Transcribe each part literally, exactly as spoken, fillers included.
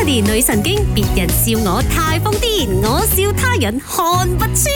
Melody 女神經，別人笑我太瘋癲，我笑他人看不穿。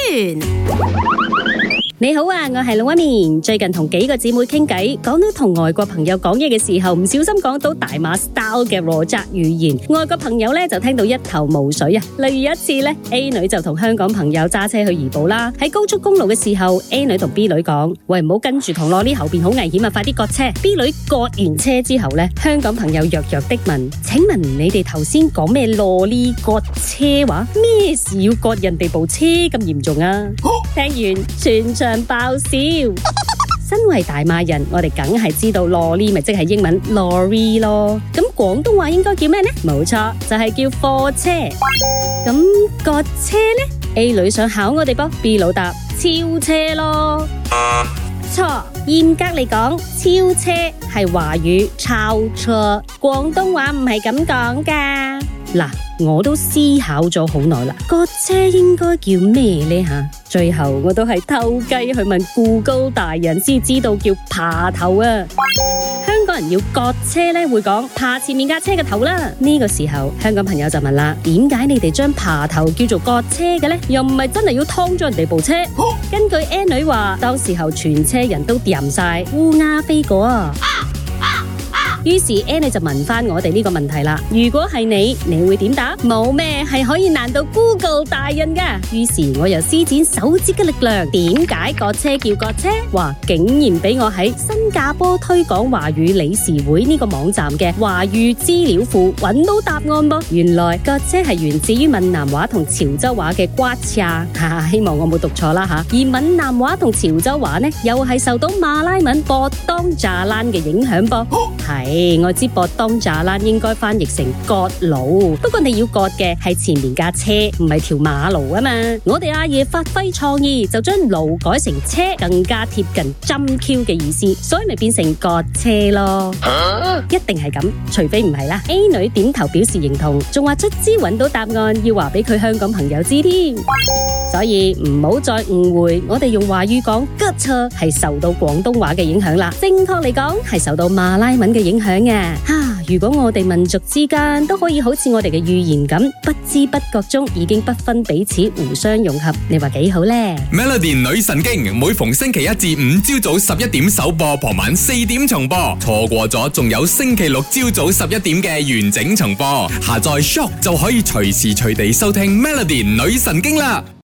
你好啊，我係龍紋敏。最近同幾個姊妹傾偈，講到同外國朋友講嘢嘅時候，唔小心講到大馬 style 嘅羅澤語言，外國朋友咧就聽到一頭霧水啊。例如有一次咧 ，A 女就同香港朋友揸車去怡保啦，喺高速公路嘅時候 ，A 女同 B 女講：喂，唔好跟住同落呢後邊好危險啊，快啲割車。B 女割完車之後咧，香港朋友弱弱的問：請問你哋頭先講咩羅哩割車話？咩事要割人哋部車咁嚴重啊？聽完全場爆笑。身為大馬人，我哋梗係知道羅哩咪即係英文 lorry 咯。咁廣東話應該叫咩呢？冇錯，就係叫貨車。咁割車呢？ A 女想考我哋噃 ，B 佬答超車咯。錯，嚴格嚟講，超車係華語超車，廣東話唔係咁講噶。嗱，我都思考咗好耐啦，割車應該叫咩呢吓？最後我都係偷雞去問 Google 大人先知道叫爬頭啊。香港人要割車咧，會講爬前面架車嘅頭啦。呢個時候，香港朋友就問啦：點解你哋將爬頭叫做割車嘅咧？又唔係真係要劏咗人哋部車？根據 A 女話，當時候全車人都掂晒，烏鴉飛過啊！於是 A 女就問翻我哋呢個問題啦，如果係你，你會點答？冇咩係可以難到 Google 大人噶。於是我又施展手指嘅力量，點解割車叫割車？哇！竟然俾我喺新加坡推廣華語理事會呢個網站嘅華語資料庫揾到答案噃。原來割車係源自於閩南話同潮州話嘅刮車，希望我冇讀錯啦吓。而閩南話同潮州話呢，又係受到馬拉文博當炸爛嘅影響噃。係，我知博當炸爛應該翻譯成割路，不過你要割嘅係前面架車，唔係條馬路啊嘛。我哋阿爺發揮創意，就將路改成車，更加貼近針 Q 嘅意思，所以咪變成割車咯。啊、一定係咁，除非唔係啦。A 女點頭表示認同，仲話卒之揾到答案，要話俾佢香港朋友知添。所以唔好再誤會，我哋用華語講割車係受到廣東話嘅影響啦。正確嚟講係受到馬拉文嘅影響啊！哈，如果我哋民族之間都可以好似我哋嘅語言咁，不知不覺中已經不分彼此，互相融合，你話幾好呢？ Melody 女神經每逢星期一至五朝早十一點首播，傍晚四點重播，錯過咗仲有星期六朝早十一點嘅完整重播。下載 Shock 就可以隨時隨地收聽 Melody 女神經啦。